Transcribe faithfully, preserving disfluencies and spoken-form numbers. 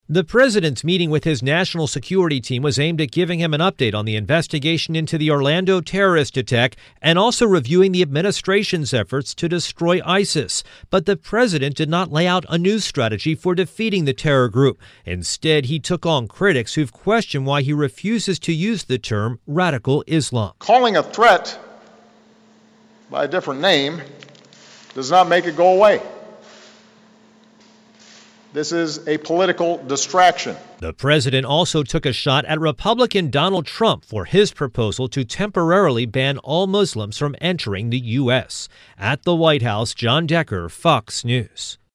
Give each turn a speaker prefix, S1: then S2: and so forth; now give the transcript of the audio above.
S1: The president's meeting with his national security team was aimed at giving him an update on the investigation into the Orlando terrorist attack and also reviewing the administration's efforts to destroy ISIS. But the president did not lay out a new strategy for defeating the terror group. Instead, he took on critics who've questioned why he refuses to use the term radical Islam.
S2: Calling a threat by a different name does not make it go away. This is a political distraction.
S1: The president also took a shot at Republican Donald Trump for his proposal to temporarily ban all Muslims from entering the U S. At the White House, John Decker, Fox News.